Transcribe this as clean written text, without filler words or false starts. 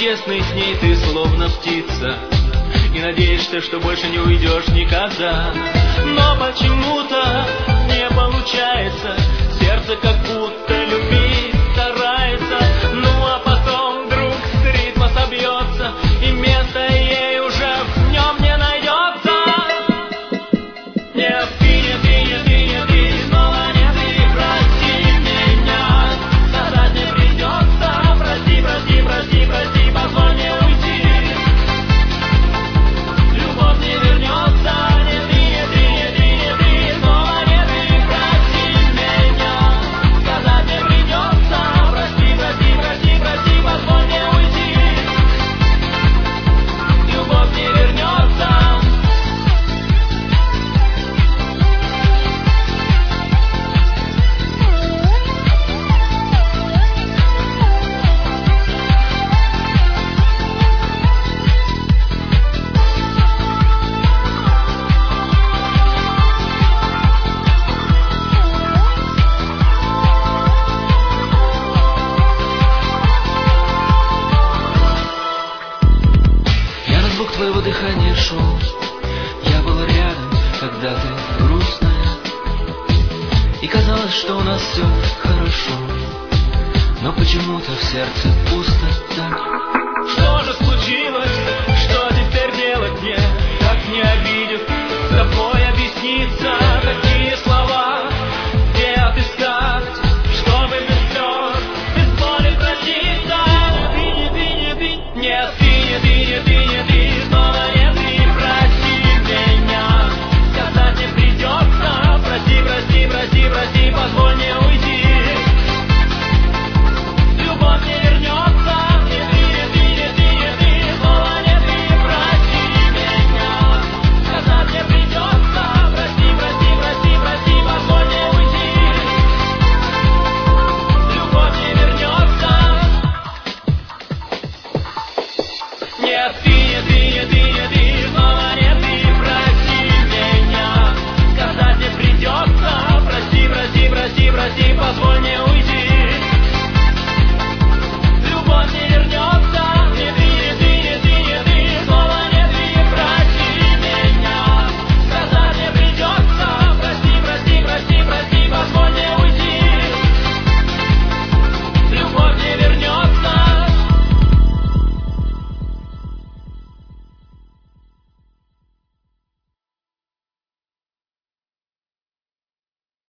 чудесной с ней ты словно птица, и надеешься, что больше не уйдешь никогда. Но почему-то не получается, сердце как будто любить старается. Ну а потом вдруг с ритма собьется, и место ей уже в нем не найдется. Нет, ты, снова нет, и прости меня. Сказать не придется, прости, позволь мне уйти. Любовь не вернется, нет, ты, снова нет, и прости меня. Сказать не придется, прости, позволь мне уйти. Любовь не вернется. Звук твоего дыхания шел, я был рядом, когда ты грустная, и казалось, что у нас все хорошо, но почему-то в сердце пусто так. Что же случилось? Что теперь делать мне? Как не обидев, с тобой объясниться?